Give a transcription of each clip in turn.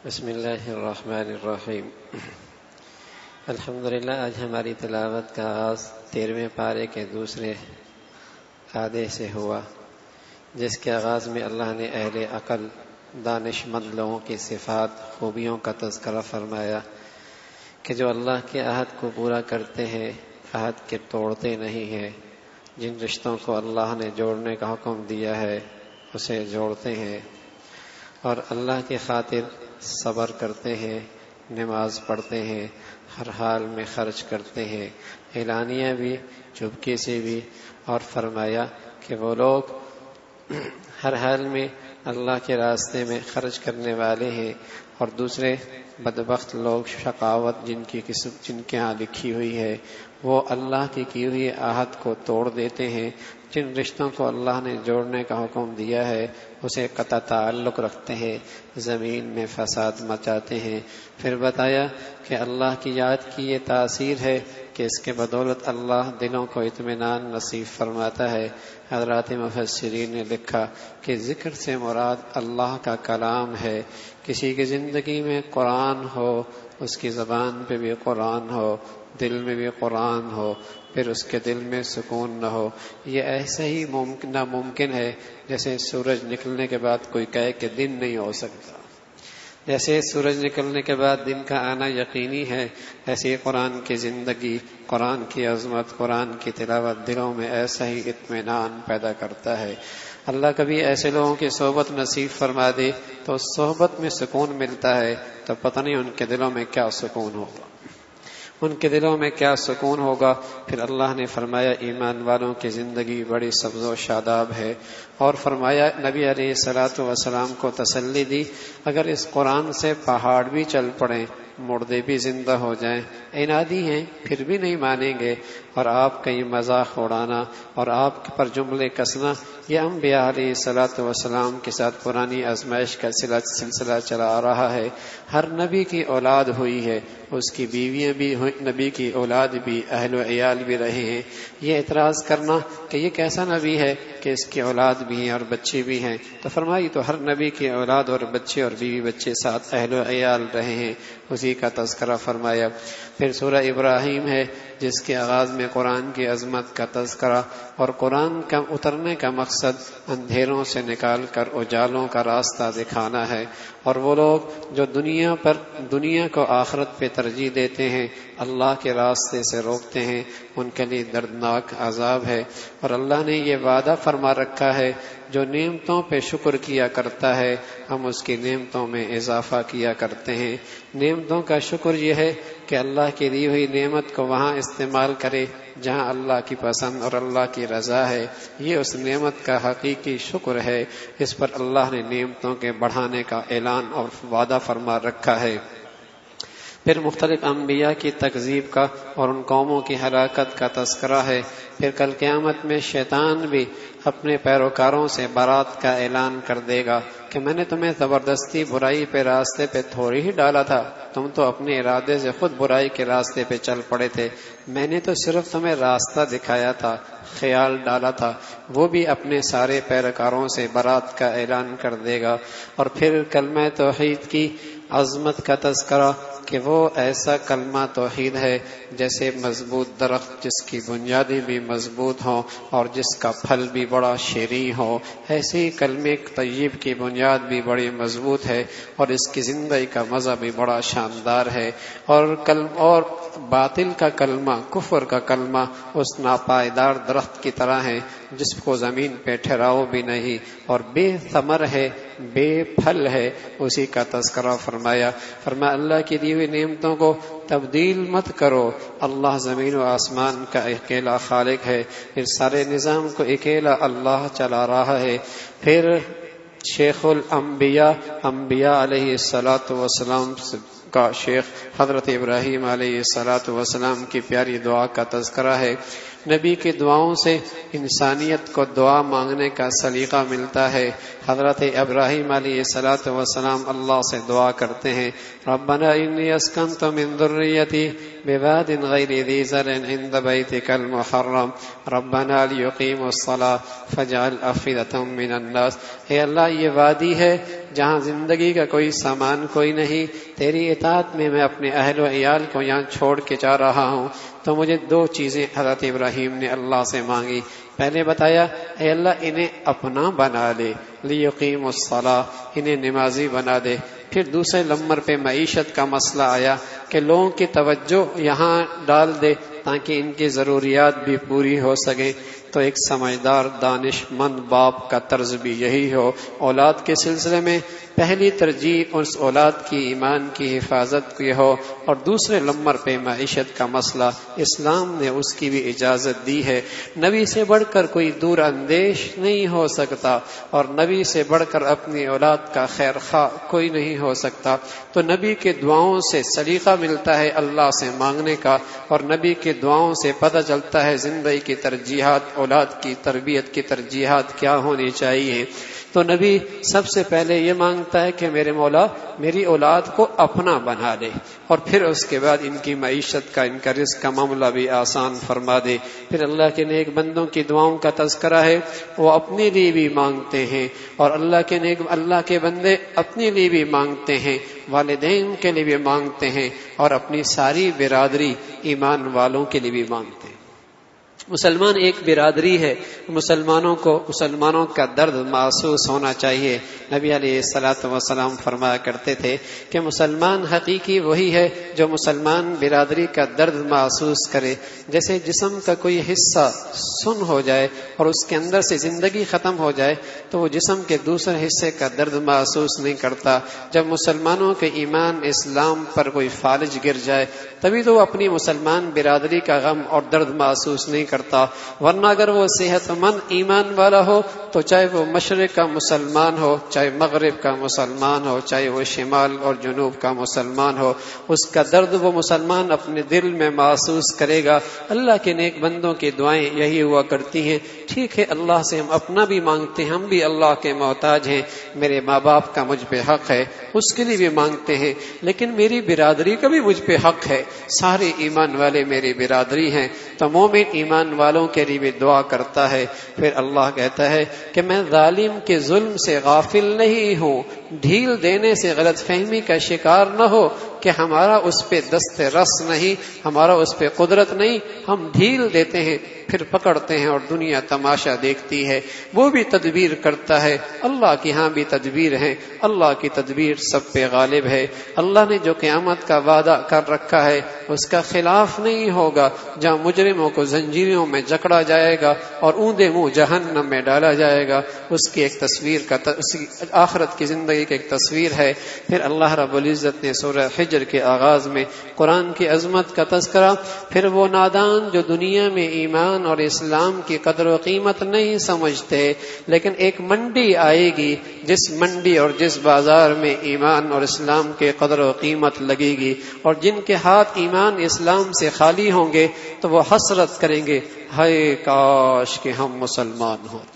بسم اللہ الرحمن الرحیم۔ الحمدللہ، آج ہماری تلاوت کا آغاز 13ویں پارے کے دوسرے آدھے سے ہوا، جس کے آغاز میں اللہ نے اہل عقل دانش مند لوگوں کی صفات خوبیوں کا تذکرہ فرمایا کہ جو اللہ کے عہد کو پورا کرتے ہیں، عہد کے توڑتے نہیں ہیں، جن رشتوں کو اللہ نے جوڑنے کا حکم دیا ہے اسے جوڑتے ہیں، اور اللہ کی خاطر صبر کرتے ہیں، نماز پڑھتے ہیں، ہر حال میں خرچ کرتے ہیں، اعلانیہ بھی چپکے سے بھی، اور فرمایا کہ وہ لوگ ہر حال میں اللہ کے راستے میں خرچ کرنے والے ہیں، اور دوسرے بدبخت لوگ شقاوت جن کے ہاں لکھی ہوئی ہے، وہ اللہ کی ہوئی عہد کو توڑ دیتے ہیں، جن رشتوں کو اللہ نے جوڑنے کا حکم دیا ہے اسے قطع تعلق رکھتے ہیں، زمین میں فساد مچاتے ہیں۔ پھر بتایا کہ اللہ کی یاد کی یہ تاثیر ہے کہ اس کے بدولت اللہ دلوں کو اطمینان نصیب فرماتا ہے۔ حضرات مفسرین نے لکھا کہ ذکر سے مراد اللہ کا کلام ہے۔ کسی کی زندگی میں قرآن ہو، اس کی زبان پہ بھی قرآن ہو، دل میں بھی قرآن ہو، پھر اس کے دل میں سکون نہ ہو، یہ ایسا ہی ناممکن ہے جیسے سورج نکلنے کے بعد کوئی کہے کہ دن نہیں ہو سکتا۔ جیسے سورج نکلنے کے بعد دن کا آنا یقینی ہے، ایسے قرآن کی زندگی، قرآن کی عظمت، قرآن کی تلاوت دلوں میں ایسا ہی اطمینان پیدا کرتا ہے۔ اللہ کبھی ایسے لوگوں کی صحبت نصیب فرما دے تو اس صحبت میں سکون ملتا ہے، تو پتہ نہیں ان کے دلوں میں کیا سکون ہوگا، ان کے دلوں میں کیا سکون ہوگا۔ پھر اللہ نے فرمایا ایمان والوں کی زندگی بڑی سبز و شاداب ہے، اور فرمایا نبی علیہ الصلوۃ والسلام کو تسلی دی، اگر اس قرآن سے پہاڑ بھی چل پڑیں، مردے بھی زندہ ہو جائیں، عنادی ہیں پھر بھی نہیں مانیں گے، اور آپ کا یہ مذاق اڑانا اور آپ پر جملے کسنا، یہ انبیاء علیہ الصلوۃ والسلام کے ساتھ پرانی آزمائش کا سلسلہ چلا آ رہا ہے۔ ہر نبی کی اولاد ہوئی ہے، اس کی بیویاں بھی ہوئی، نبی کی اولاد بھی، اہل و عیال بھی رہے ہیں۔ یہ اعتراض کرنا کہ یہ کیسا نبی ہے کہ اس کی اولاد بھی ہیں اور بچے بھی ہیں، تو فرمائی تو ہر نبی کی اولاد اور بچے اور بیوی بچے ساتھ اہل و عیال رہے ہیں، اسی کا تذکرہ فرمایا۔ پھر سورہ ابراہیم ہے جس کے آغاز میں قرآن کی عظمت کا تذکرہ اور قرآن کا اترنے کا مقصد اندھیروں سے نکال کر اجالوں کا راستہ دکھانا ہے، اور وہ لوگ جو دنیا کو آخرت پہ ترجیح دیتے ہیں، اللہ کے راستے سے روکتے ہیں، ان کے لیے دردناک عذاب ہے۔ اور اللہ نے یہ وعدہ فرما رکھا ہے جو نعمتوں پہ شکر کیا کرتا ہے ہم اس کی نعمتوں میں اضافہ کیا کرتے ہیں۔ نعمتوں کا شکر یہ ہے کہ اللہ کی دی ہوئی نعمت کو وہاں استعمال کرے جہاں اللہ کی پسند اور اللہ کی رضا ہے، یہ اس نعمت کا حقیقی شکر ہے۔ اس پر اللہ نے نعمتوں کے بڑھانے کا اعلان اور وعدہ فرما رکھا ہے۔ پھر مختلف انبیاء کی تکذیب کا اور ان قوموں کی ہلاکت کا تذکرہ ہے۔ پھر کل قیامت میں شیطان بھی اپنے پیروکاروں سے برات کا اعلان کر دے گا کہ میں نے تمہیں زبردستی برائی پہ راستے پہ تھوڑی ہی ڈالا تھا، تم تو اپنے ارادے سے خود برائی کے راستے پہ چل پڑے تھے، میں نے تو صرف تمہیں راستہ دکھایا تھا، خیال ڈالا تھا۔ وہ بھی اپنے سارے پیروکاروں سے برات کا اعلان کر دے گا۔ اور پھر کلمہ توحید کی عظمت کا تذکرہ کہ وہ ایسا کلمہ توحید ہے جیسے مضبوط درخت جس کی بنیادیں بھی مضبوط ہوں اور جس کا پھل بھی بڑا شیریں ہو، ایسے ہی کلمہ طیب کی بنیاد بھی بڑی مضبوط ہے، اور اس کی زندگی کا مزہ بھی بڑا شاندار ہے۔ اور باطل کا کلمہ، کفر کا کلمہ اس ناپائیدار درخت کی طرح ہے جس کو زمین پہ ٹھہراؤ بھی نہیں اور بے ثمر ہے، بے پھل ہے، اسی کا تذکرہ فرمایا۔ اللہ کی دی ہوئی نعمتوں کو تبدیل مت کرو، اللہ زمین و آسمان کا اکیلا خالق ہے، پھر سارے نظام کو اکیلا اللہ چلا رہا ہے۔ پھر شیخ الانبیاء، انبیاء علیہ الصلوۃ والسلام کا شیخ حضرت ابراہیم علیہ الصلوۃ والسلام کی پیاری دعا کا تذکرہ ہے۔ نبی کی دعاؤں سے انسانیت کو دعا مانگنے کا سلیقہ ملتا ہے۔ حضرت ابراہیم علیہ الصلوۃ والسلام اللہ سے دعا کرتے ہیں، ربنا انی اسکنت من ذریتی بواد غیر ذی زرع عند بیتک المحرم ربنا لیقیموا الصلاۃ فاجعل افئدة من الناس۔ اے اللہ، یہ وادی ہے جہاں زندگی کا کوئی سامان کوئی نہیں، تیری اطاعت میں میں اپنے اہل و عیال کو یہاں چھوڑ کے جا رہا ہوں، تو مجھے دو چیزیں حضرت ابراہیم نے اللہ سے مانگی۔ پہلے بتایا اے اللہ انہیں اپنا بنا دے، لیقیم الصلاۃ، انہیں نمازی بنا دے۔ پھر دوسرے نمبر پہ معیشت کا مسئلہ آیا کہ لوگوں کی توجہ یہاں ڈال دے تاکہ ان کی ضروریات بھی پوری ہو سکیں۔ تو ایک سمجھدار دانش مند باپ کا طرز بھی یہی ہو، اولاد کے سلسلے میں پہلی ترجیح اس اولاد کی ایمان کی حفاظت کی ہو، اور دوسرے نمبر پہ معیشت کا مسئلہ اسلام نے اس کی بھی اجازت دی ہے۔ نبی سے بڑھ کر کوئی دور اندیش نہیں ہو سکتا، اور نبی سے بڑھ کر اپنی اولاد کا خیر خواہ کوئی نہیں ہو سکتا۔ تو نبی کے دعاؤں سے سلیقہ ملتا ہے اللہ سے مانگنے کا، اور نبی کے دعاؤں سے پتہ چلتا ہے زندگی کی ترجیحات، اولاد کی تربیت کی ترجیحات کیا ہونی چاہیے۔ تو نبی سب سے پہلے یہ مانگتا ہے کہ میرے مولا میری اولاد کو اپنا بنا دے، اور پھر اس کے بعد ان کی معیشت کا، ان کا رزق کا معاملہ بھی آسان فرما دے۔ پھر اللہ کے نیک بندوں کی دعاؤں کا تذکرہ ہے، وہ اپنے لیے بھی مانگتے ہیں، اور اللہ کے بندے اپنے لیے بھی مانگتے ہیں، والدین کے لیے بھی مانگتے ہیں، اور اپنی ساری برادری ایمان والوں کے لیے بھی مانگتے ہیں۔ مسلمان ایک برادری ہے، مسلمانوں کا درد محسوس ہونا چاہیے۔ نبی علیہ الصلوۃ والسلام فرمایا کرتے تھے کہ مسلمان حقیقی وہی ہے جو مسلمان برادری کا درد محسوس کرے۔ جیسے جسم کا کوئی حصہ سن ہو جائے اور اس کے اندر سے زندگی ختم ہو جائے تو وہ جسم کے دوسرے حصے کا درد محسوس نہیں کرتا۔ جب مسلمانوں کے ایمان اسلام پر کوئی فالج گر جائے تبھی تو وہ اپنی مسلمان برادری کا غم اور درد محسوس نہیں کرتا، ورنہ اگر وہ صحت مند ایمان والا ہو تو چاہے وہ مشرق کا مسلمان ہو، چاہے مغرب کا مسلمان ہو، چاہے وہ شمال اور جنوب کا مسلمان ہو، اس کا درد وہ مسلمان اپنے دل میں محسوس کرے گا۔ اللہ کے نیک بندوں کی دعائیں یہی ہوا کرتی ہیں۔ ٹھیک ہے اللہ سے ہم اپنا بھی مانگتے ہیں، ہم بھی اللہ کے محتاج ہیں، میرے ماں باپ کا مجھ پہ حق ہے اس کے لیے بھی مانگتے ہیں، لیکن میری برادری کا بھی مجھ پہ حق ہے، سارے ایمان والے میری برادری ہیں۔ تو مومن ایمان والوں کے لیے بھی دعا کرتا ہے۔ پھر اللہ کہتا ہے کہ میں ظالم کے ظلم سے غافل نہیں ہوں، ڈھیل دینے سے غلط فہمی کا شکار نہ ہو کہ ہمارا اس پہ دست رس نہیں، ہمارا اس پہ قدرت نہیں، ہم ڈھیل دیتے ہیں پھر پکڑتے ہیں اور دنیا تماشا دیکھتی ہے۔ وہ بھی تدبیر کرتا ہے، اللہ کی ہاں بھی تدبیر ہے، اللہ کی تدبیر سب پہ غالب ہے۔ اللہ نے جو قیامت کا وعدہ کر رکھا ہے اس کا خلاف نہیں ہوگا، جہاں مجرموں کو زنجیروں میں جکڑا جائے گا اور اوندے منہ جہنم میں ڈالا جائے گا، اس کی ایک تصویر کا آخرت کی زندگی کی ایک تصویر ہے۔ پھر اللہ رب العزت نے سورہ حجر کے آغاز میں قرآن کی عظمت کا تذکرہ، پھر وہ نادان جو دنیا میں ایمان اور اسلام کی قدر و قیمت نہیں سمجھتے، لیکن ایک منڈی آئے گی جس منڈی اور جس بازار میں ایمان اور اسلام کی قدر و قیمت لگے گی، اور جن کے ہاتھ ایمان اسلام سے خالی ہوں گے تو وہ حسرت کریں گے، ہائے کاش کہ ہم مسلمان ہوتے۔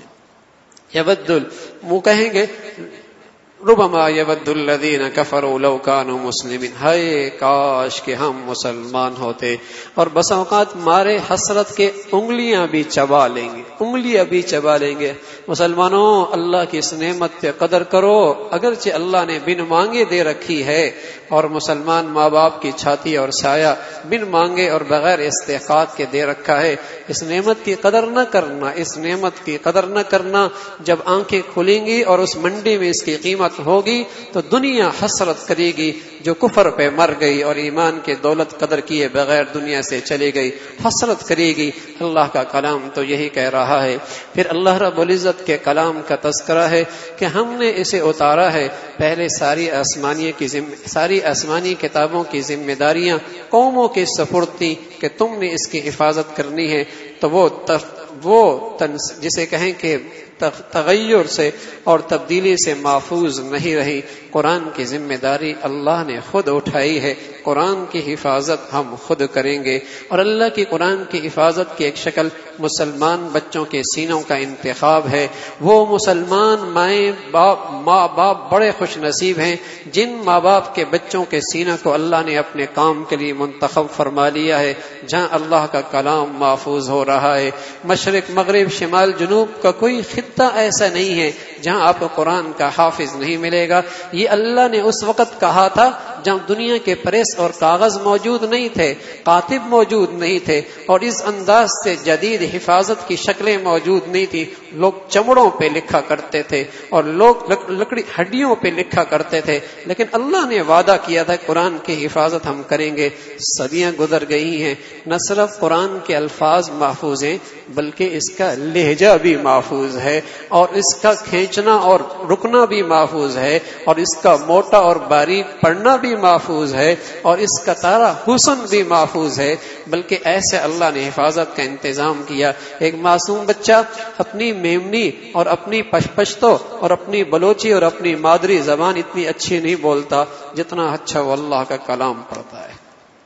وہ کہیں گے ربما یود الذین کفروا لو کانوا مسلمین، ہائے کاش کہ ہم مسلمان ہوتے۔ اور بس اوقات مارے حسرت کے انگلیاں بھی چبا لیں گے، انگلیاں بھی چبا لیں گے۔ مسلمانوں اللہ کی اس نعمت پہ قدر کرو، اگرچہ اللہ نے بن مانگے دے رکھی ہے، اور مسلمان ماں باپ کی چھاتی اور سایہ بن مانگے اور بغیر استحقاق کے دے رکھا ہے۔ اس نعمت کی قدر نہ کرنا، اس نعمت کی قدر نہ کرنا، جب آنکھیں کھلیں گی اور اس منڈی میں اس کی قیمت ہوگی تو دنیا حسرت کرے گی، جو کفر پہ مر گئی اور ایمان کے دولت قدر کیے بغیر دنیا سے چلی گئی، حسرت کرے گی۔ اللہ کا کلام تو یہی کہہ رہا ہے۔ پھر اللہ رب العزت کے کلام کا تذکرہ ہے کہ ہم نے اسے اتارا ہے، پہلے ساری آسمانی کتابوں کی ذمہ داریاں قوموں کے سپرد تھی کہ تم نے اس کی حفاظت کرنی ہے، تو وہ جسے کہیں کہ تغیر سے اور تبدیلی سے محفوظ نہیں رہی۔ قرآن کی ذمہ داری اللہ نے خود اٹھائی ہے، قرآن کی حفاظت ہم خود کریں گے۔ اور اللہ کی قرآن کی حفاظت کی ایک شکل مسلمان بچوں کے سینوں کا انتخاب ہے۔ وہ مسلمان ماں باپ بڑے خوش نصیب ہیں جن ماں باپ کے بچوں کے سینوں کو اللہ نے اپنے کام کے لیے منتخب فرما لیا ہے، جہاں اللہ کا کلام محفوظ ہو رہا ہے۔ مشرق مغرب شمال جنوب کا کوئی خطہ ایسا نہیں ہے جہاں آپ کو قرآن کا حافظ نہیں ملے گا. یہ اللہ نے اس وقت کہا تھا جب دنیا کے پریس اور کاغذ موجود نہیں تھے، کاتب موجود نہیں تھے، اور اس انداز سے جدید حفاظت کی شکلیں موجود نہیں تھی. لوگ چمڑوں پہ لکھا کرتے تھے اور لوگ لکڑی ہڈیوں پہ لکھا کرتے تھے، لیکن اللہ نے وعدہ کیا تھا قرآن کی حفاظت ہم کریں گے. صدیاں گزر گئی ہیں، نہ صرف قرآن کے الفاظ محفوظ ہیں بلکہ اس کا لہجہ بھی محفوظ ہے، اور اس کا کھینچنا اور رکنا بھی محفوظ ہے، اور اس کا موٹا اور باریک پڑھنا بھی محفوظ ہے، اور اس کا تارا حسن بھی محفوظ ہے. بلکہ ایسے اللہ نے حفاظت کا انتظام کیا. ایک معصوم بچہ اپنی میمنی اور اپنی پشپشتو اور اپنی بلوچی اور اپنی مادری زبان اتنی اچھی نہیں بولتا جتنا اچھا وہ اللہ کا کلام پڑھتا ہے.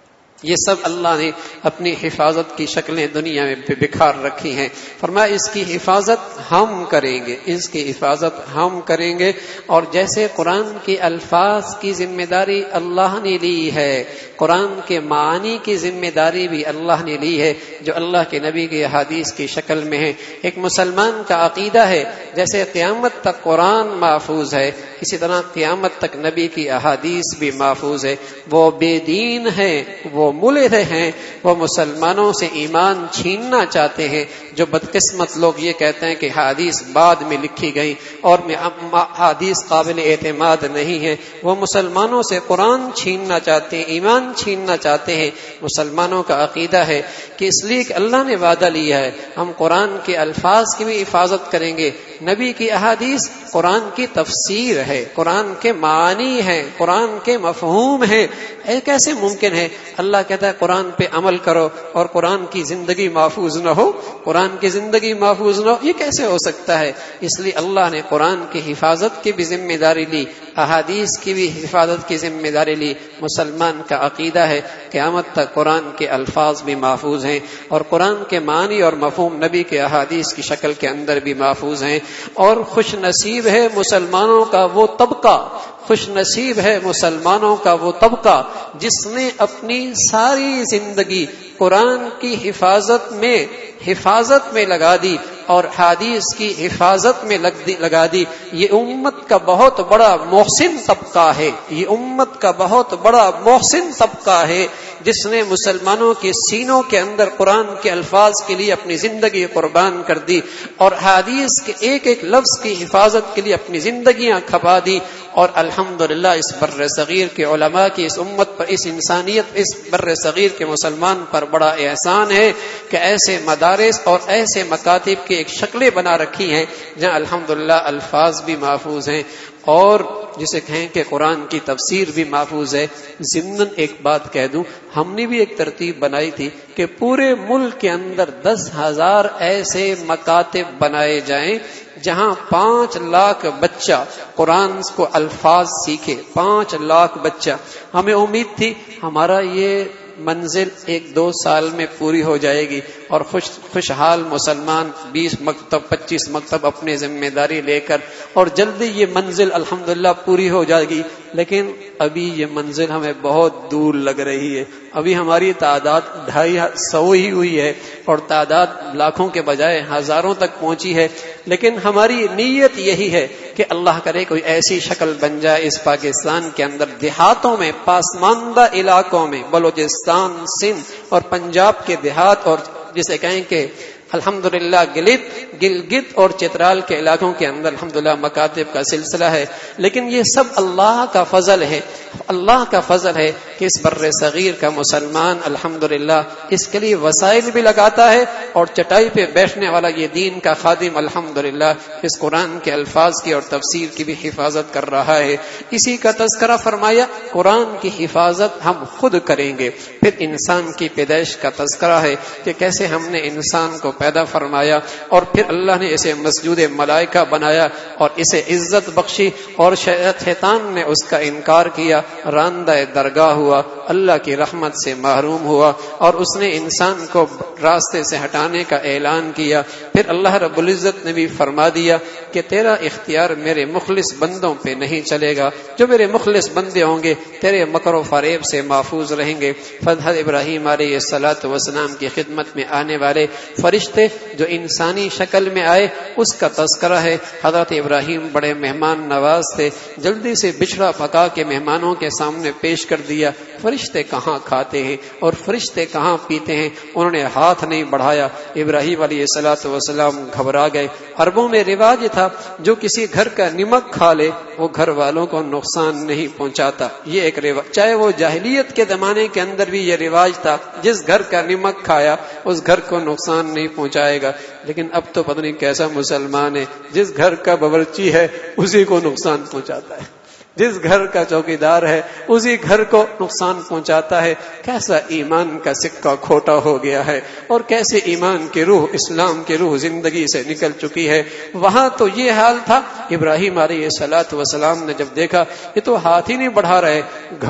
یہ سب اللہ نے اپنی حفاظت کی شکلیں دنیا میں بکھار رکھی ہیں. فرمایا اس کی حفاظت ہم کریں گے، اس کی حفاظت ہم کریں گے. اور جیسے قرآن کے الفاظ کی ذمہ داری اللہ نے لی ہے، قرآن کے معانی کی ذمہ داری بھی اللہ نے لی ہے جو اللہ کے نبی کی احادیث کی شکل میں ہے. ایک مسلمان کا عقیدہ ہے جیسے قیامت تک قرآن محفوظ ہے، اسی طرح قیامت تک نبی کی احادیث بھی محفوظ ہے. وہ بے دین ہے، وہ ملحد ہیں، وہ مسلمانوں سے ایمان چھیننا چاہتے ہیں. جو بدقسمت لوگ یہ کہتے ہیں کہ حدیث بعد میں لکھی گئی اور حدیث قابل اعتماد نہیں ہے، وہ مسلمانوں سے قرآن چھیننا چاہتے ہیں، ایمان چھیننا چاہتے ہیں. مسلمانوں کا عقیدہ ہے کہ اس لیے کہ اللہ نے وعدہ لیا ہے ہم قرآن کے الفاظ کی بھی حفاظت کریں گے. نبی کی احادیث قرآن کی تفسیر ہے، قرآن کے معانی ہے، قرآن کے مفہوم ہے. کیسے ممکن ہے اللہ کہتا ہے قرآن پہ عمل کرو اور قرآن کی زندگی محفوظ نہ ہو، قرآن کی زندگی محفوظ نہ ہو؟ یہ کیسے ہو سکتا ہے؟ اس لیے اللہ نے قرآن کی حفاظت کی بھی ذمہ داری لی، احادیث کی بھی حفاظت کی ذمہ داری لی. مسلمان کا عقیدہ ہے قیامت تک قرآن کے الفاظ بھی محفوظ ہیں اور قرآن کے معنی اور مفہوم نبی کے احادیث کی شکل کے اندر بھی محفوظ ہیں. اور خوش نصیب ہے مسلمانوں کا وہ طبقہ، خوش نصیب ہے مسلمانوں کا وہ طبقہ جس نے اپنی ساری زندگی قرآن کی حفاظت میں لگا دی اور حدیث کی حفاظت میں لگا دی. یہ امت کا بہت بڑا محسن طبقہ ہے، یہ امت کا بہت بڑا محسن طبقہ ہے جس نے مسلمانوں کے سینوں کے اندر قرآن کے الفاظ کے لیے اپنی زندگی قربان کر دی اور حدیث کے ایک ایک لفظ کی حفاظت کے لیے اپنی زندگیاں کھپا دی. اور الحمدللہ اس بر صغیر کے علماء کی اس امت پر، اس انسانیت، اس بر صغیر کے مسلمان پر بڑا احسان ہے کہ ایسے مدارس اور ایسے مکاتب کی ایک شکلیں بنا رکھی ہیں جہاں الحمدللہ الفاظ بھی محفوظ ہیں اور جسے کہیں کہ قرآن کی تفسیر بھی محفوظ ہے. ضمن ایک بات کہہ دوں، ہم نے بھی ایک ترتیب بنائی تھی کہ پورے ملک کے اندر 10,000 ایسے مکاتب بنائے جائیں جہاں 5 لاکھ بچہ قرآن کو الفاظ سیکھے. 5 لاکھ بچہ. ہمیں امید تھی ہمارا یہ منزل 1-2 سال میں پوری ہو جائے گی اور خوشحال مسلمان 20 مکتب 25 مکتب اپنے ذمہ داری لے کر اور جلدی یہ منزل الحمدللہ پوری ہو جائے گی. لیکن ابھی یہ منزل ہمیں بہت دور لگ رہی ہے. ابھی ہماری تعداد 250 ہی ہوئی ہے اور تعداد لاکھوں کے بجائے ہزاروں تک پہنچی ہے. لیکن ہماری نیت یہی ہے کہ اللہ کرے کوئی ایسی شکل بن جائے اس پاکستان کے اندر، دیہاتوں میں، پاسماندہ علاقوں میں، بلوچستان، سندھ اور پنجاب کے دیہات اور جسے کہیں کہ الحمدللہ گلگت اور چترال کے علاقوں کے اندر الحمدللہ مکاتب کا سلسلہ ہے. لیکن یہ سب اللہ کا فضل ہے، اللہ کا فضل ہے کہ اس بر صغیر کا مسلمان الحمدللہ اس کے لیے وسائل بھی لگاتا ہے اور چٹائی پہ بیٹھنے والا یہ دین کا خادم الحمدللہ اس قرآن کے الفاظ کی اور تفسیر کی بھی حفاظت کر رہا ہے. اسی کا تذکرہ فرمایا قرآن کی حفاظت ہم خود کریں گے. پھر انسان کی پیدائش کا تذکرہ ہے کہ کیسے ہم نے انسان کو پیدا فرمایا اور پھر اللہ نے اسے مسجود ملائکہ بنایا اور اسے عزت بخشی اور شیطان نے اس کا انکار کیا گیا، راندہ درگاہ ہوا، اللہ کی رحمت سے محروم ہوا، اور اس نے انسان کو راستے سے ہٹانے کا اعلان کیا۔ پھر اللہ رب العزت نے بھی فرما دیا کہ تیرا اختیار میرے مخلص بندوں پہ نہیں چلے گا، جو میرے مخلص بندے ہوں گے تیرے مکر و فریب سے محفوظ رہیں گے۔ حضرت ابراہیم علیہ السلام کی خدمت میں آنے والے فرشتے جو انسانی شکل میں آئے اس کا تذکرہ ہے۔ حضرت ابراہیم بڑے مہمان نواز تھے، جلدی سے بچھڑا پکا کے مہمانوں کے سامنے پیش کر دیا۔ فرشتے کہاں کھاتے ہیں اور فرشتے کہاں پیتے ہیں، انہوں نے ہاتھ نہیں بڑھایا۔ ابراہیم علیہ السلام گھبرا گئے۔ عربوں میں رواج تھا جو کسی گھر کا نمک کھا لے وہ گھر والوں کو نقصان نہیں پہنچاتا، یہ ایک رواج، چاہے وہ جاہلیت کے زمانے کے اندر بھی یہ رواج تھا، جس گھر کا نمک کھایا اس گھر کو نقصان نہیں پہنچائے گا۔ لیکن اب تو پتہ نہیں کیسا مسلمان ہے، جس گھر کا باورچی ہے اسی کو نقصان پہنچاتا ہے، جس گھر کا چوکیدار ہے اسی گھر کو نقصان پہنچاتا ہے۔ کیسا ایمان کا سکہ کھوٹا ہو گیا ہے، اور کیسے ایمان کی روح، اسلام کی روح زندگی سے نکل چکی ہے۔ وہاں تو یہ حال تھا، ابراہیم علیہ السلام نے جب دیکھا یہ تو ہاتھ ہی نہیں بڑھا رہے،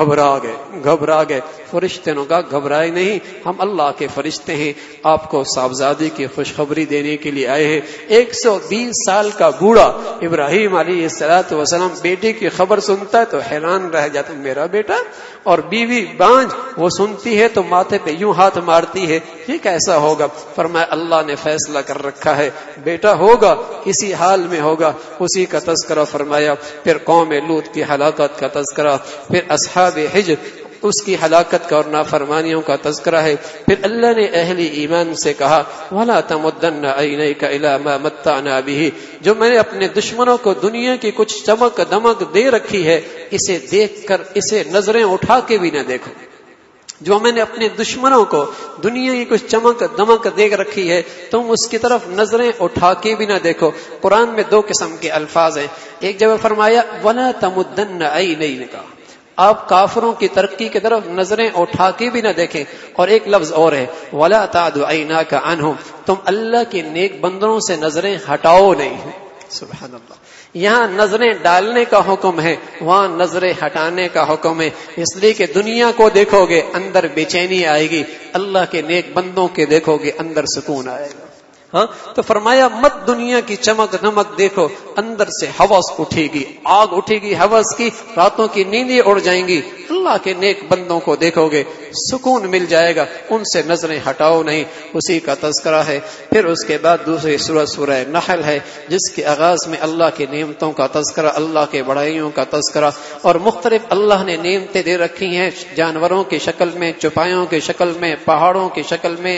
گھبرا گئے۔ فرشتے نے کہا گھبرائے نہیں، ہم اللہ کے فرشتے ہیں، آپ کو صاحبزادی کی خوشخبری دینے کے لیے آئے ہیں۔ 120 سال کا بوڑھا ابراہیم علیہ السلام بیٹے کی خبر سنتا ہے تو حیران رہ جاتا، میرا بیٹا؟ اور بیوی بانج وہ سنتی ہے تو ماتھے پہ یوں ہاتھ مارتی ہے، یہ کیسا ہوگا؟ فرمایا اللہ نے فیصلہ کر رکھا ہے، بیٹا ہوگا، کسی حال میں ہوگا۔ اسی کا تذکرہ فرمایا۔ پھر قوم لوط کی ہلاکت کا تذکرہ، پھر اصحاب حجر اس کی ہلاکت کا اور نافرمانیوں کا تذکرہ ہے۔ پھر اللہ نے اہل ایمان سے کہا وَلَا تَمُدَّنَّ عَيْنَيْكَ إِلَىٰ مَا مَتَّعْنَا بِهِ، جو میں نے اپنے دشمنوں کو دنیا کی کچھ چمک دمک دے رکھی ہے اسے دیکھ کر اسے نظریں اٹھا کے بھی نہ دیکھو۔ جو میں نے اپنے دشمنوں کو دنیا کی کچھ چمک دمک دیکھ رکھی ہے تم اس کی طرف نظریں اٹھا کے بھی نہ دیکھو۔ قرآن میں 2 قسم کے الفاظ ہیں، ایک جگہ فرمایا وَلَا تَمُدَّنَّ عَيْنَيْكَ، آپ کافروں کی ترقی کی طرف نظریں اٹھا کے بھی نہ دیکھیں، اور ایک لفظ اور ہے وَلَا تَعْدُ عَيْنَاكَ عَنْهُمْ، تم اللہ کے نیک بندوں سے نظریں ہٹاؤ نہیں۔ سبحان اللہ، یہاں نظریں ڈالنے کا حکم ہے، وہاں نظریں ہٹانے کا حکم ہے، اس لیے کہ دنیا کو دیکھو گے اندر بے چینی آئے گی، اللہ کے نیک بندوں کے دیکھو گے اندر سکون آئے گا۔ ہاں تو فرمایا مت دنیا کی چمک دمک دیکھو، اندر سے ہوس اٹھے گی، آگ اٹھے گی ہوس کی، راتوں کی نیندیں اڑ جائیں گی۔ اللہ کے نیک بندوں کو دیکھو گے سکون مل جائے گا، ان سے نظریں ہٹاؤ نہیں، اسی کا تذکرہ ہے۔ پھر اس کے بعد دوسری سورہ نحل ہے جس کے آغاز میں اللہ کی نعمتوں کا تذکرہ، اللہ کے بڑائیوں کا تذکرہ، اور مختلف اللہ نے نعمتیں دے رکھی ہیں جانوروں کی شکل میں، چوپایوں کی شکل میں، پہاڑوں کی شکل میں،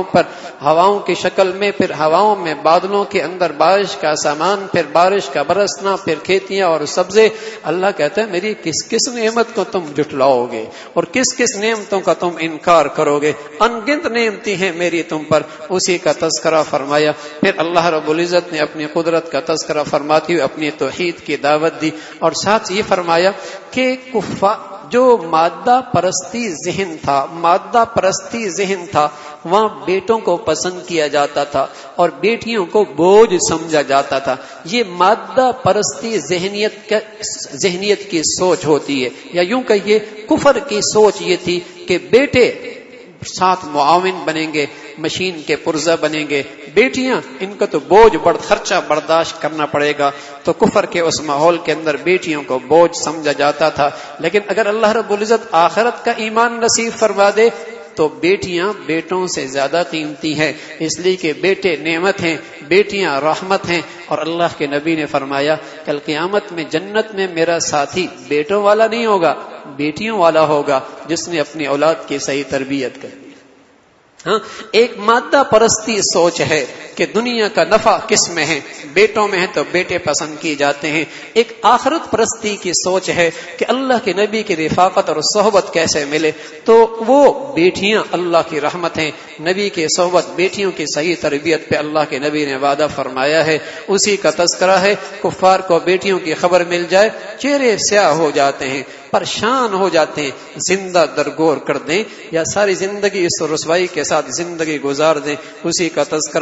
ہواؤں کی شکل میں، پھر ہواؤں میں، بادلوں کے اندر بارش کا سامان، پھر بارش کا برسنا، پھر کھیتیاں اور سبزے۔ اللہ کہتا ہے میری کس کس نعمت کو تم جھٹلاؤ گے اور کس کس نعمتوں کا تم انکار کرو گے، ان گنت نعمتیں ہیں میری تم پر، اسی کا تذکرہ فرمایا۔ پھر اللہ رب العزت نے اپنی قدرت کا تذکرہ فرماتی ہوئے اپنی توحید کی دعوت دی، اور ساتھ یہ فرمایا کہ جو مادہ پرستی ذہن تھا وہاں بیٹوں کو پسند کیا جاتا تھا اور بیٹیوں کو بوجھ سمجھا جاتا تھا۔ یہ مادہ پرستی ذہنیت کی سوچ ہوتی ہے، یا یوں کہیے کفر کی سوچ یہ تھی کہ بیٹے ساتھ معاون بنیں گے، مشین کے پرزہ بنیں گے، بیٹیاں ان کا تو بوجھ خرچہ برداشت کرنا پڑے گا۔ تو کفر کے اس ماحول کے اندر بیٹیوں کو بوجھ سمجھا جاتا تھا، لیکن اگر اللہ رب العزت آخرت کا ایمان نصیب فرما دے تو بیٹیاں بیٹوں سے زیادہ قیمتی ہیں، اس لیے کہ بیٹے نعمت ہیں، بیٹیاں رحمت ہیں۔ اور اللہ کے نبی نے فرمایا کل قیامت میں جنت میں میرا ساتھی بیٹوں والا نہیں ہوگا، بیٹیوں والا ہوگا، جس نے اپنی اولاد کی صحیح تربیت کر دی۔ ہاں ایک مادہ پرستی سوچ ہے کہ دنیا کا نفع کس میں ہے، بیٹوں میں ہے تو بیٹے پسند کیے جاتے ہیں۔ ایک آخرت پرستی کی سوچ ہے کہ اللہ کے نبی کی رفاقت اور صحبت کیسے ملے، تو وہ بیٹیاں اللہ کی رحمت ہیں، نبی کی صحبت، بیٹیوں کی صحیح تربیت پہ اللہ کے نبی نے وعدہ فرمایا ہے، اسی کا تذکرہ ہے۔ کفار کو بیٹیوں کی خبر مل جائے چہرے سیاہ ہو جاتے ہیں، پریشان ہو جاتے ہیں، زندہ درگور کر دیں یا ساری زندگی اس رسوائی کے ساتھ زندگی گزار دیں، اسی کا تذکرہ فرمایا۔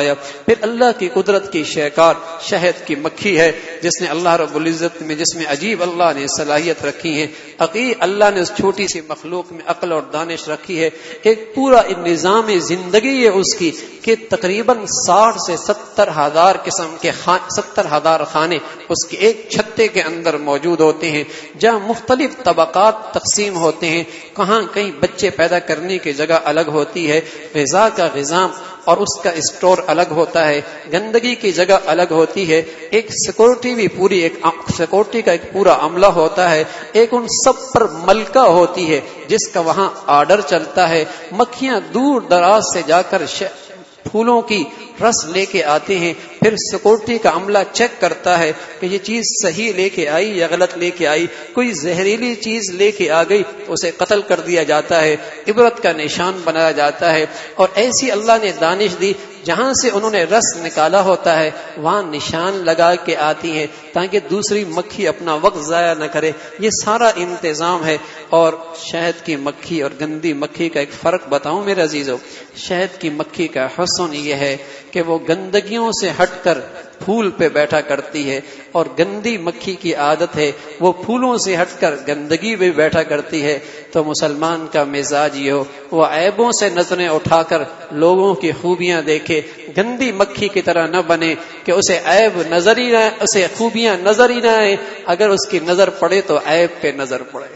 فرمایا۔ پھر اللہ کی قدرت کی شہکار شہد کی مکھی ہے جس نے اللہ رب العزت میں جس میں عجیب اللہ نے صلاحیت رکھی ہے، اللہ نے اس چھوٹی سی مخلوق میں عقل اور دانش رکھی ہے، ایک پورا نظام زندگی ہے اس کی کہ تقریباً 60 سے 70,000 قسم کے 70,000 خانے اس کے ایک چھتے کے اندر موجود ہوتے ہیں، جہاں مختلف طبقات تقسیم ہوتے ہیں، کہاں کہیں بچے پیدا کرنے کی جگہ الگ ہوتی ہے، غذا کا نظام اور اس کا اسٹور الگ ہوتا ہے، گندگی کی جگہ الگ ہوتی ہے، ایک سیکورٹی بھی پوری ایک سیکورٹی کا ایک پورا عملہ ہوتا ہے، ایک ان سب پر ملکہ ہوتی ہے جس کا وہاں آرڈر چلتا ہے۔ مکھیاں دور دراز سے جا کر پھولوں کی رس لے کے آتے ہیں، پھر سیکورٹی کا عملہ چیک کرتا ہے کہ یہ چیز صحیح لے کے آئی یا غلط لے کے آئی، کوئی زہریلی چیز لے کے آ گئی تو اسے قتل کر دیا جاتا ہے، عبرت کا نشان بنایا جاتا ہے۔ اور ایسی اللہ نے دانش دی، جہاں سے انہوں نے رس نکالا ہوتا ہے وہاں نشان لگا کے آتی ہیں تاکہ دوسری مکھی اپنا وقت ضائع نہ کرے، یہ سارا انتظام ہے۔ اور شہد کی مکھی اور گندی مکھی کا ایک فرق بتاؤں میرے عزیزو، شہد کی مکھی کا حسن یہ ہے کہ وہ گندگیوں سے ہٹ کر پھول پہ بیٹھا کرتی ہے، اور گندی مکھی کی عادت ہے وہ پھولوں سے ہٹ کر گندگی پہ بیٹھا کرتی ہے۔ تو مسلمان کا مزاج یہ ہو وہ عیبوں سے نظریں اٹھا کر لوگوں کی خوبیاں دیکھے، گندی مکھی کی طرح نہ بنے کہ اسے عیب نظر ہی نہ آئے، اسے خوبیاں نظر ہی نہ آئے، اگر اس کی نظر پڑے تو عیب پہ نظر پڑے۔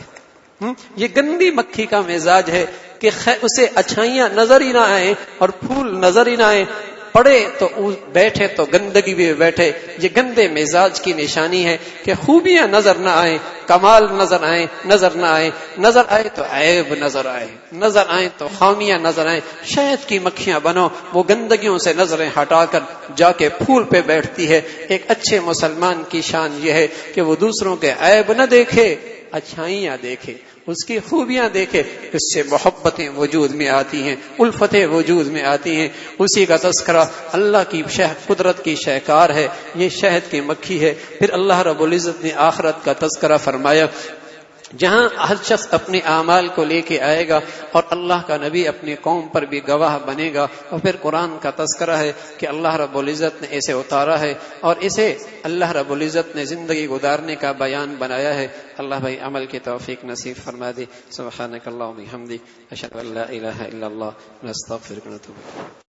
یہ گندی مکھی کا مزاج ہے کہ اسے اچھائیاں نظر ہی نہ آئے اور پھول نظر ہی نہ آئے، پڑے تو بیٹھے تو گندگی بھی بیٹھے۔ یہ گندے مزاج کی نشانی ہے کہ خوبیاں نظر نہ آئے، کمال نظر آئے، نظر نہ آئے، نظر آئے تو عیب نظر آئے، نظر آئے تو خامیاں نظر آئے۔ شہد کی مکھیاں بنو، وہ گندگیوں سے نظریں ہٹا کر جا کے پھول پہ بیٹھتی ہے۔ ایک اچھے مسلمان کی شان یہ ہے کہ وہ دوسروں کے عیب نہ دیکھے، اچھائیاں دیکھے، اس کی خوبیاں دیکھے، اس سے محبتیں وجود میں آتی ہیں، الفتیں وجود میں آتی ہیں۔ اسی کا تذکرہ اللہ کی قدرت کی شہکار ہے، یہ شہد کی مکھی ہے۔ پھر اللہ رب العزت نے آخرت کا تذکرہ فرمایا، جہاں ہر شخص اپنے اعمال کو لے کے آئے گا اور اللہ کا نبی اپنی قوم پر بھی گواہ بنے گا۔ اور پھر قرآن کا تذکرہ ہے کہ اللہ رب العزت نے اسے اتارا ہے اور اسے اللہ رب العزت نے زندگی گزارنے کا بیان بنایا ہے۔ اللہ بھائی عمل کی توفیق نصیب فرما دے۔ سبحانک اللہم و بحمدک، اشہد ان لا الہ الا اللہ، نستغفرک و نتوب الیک۔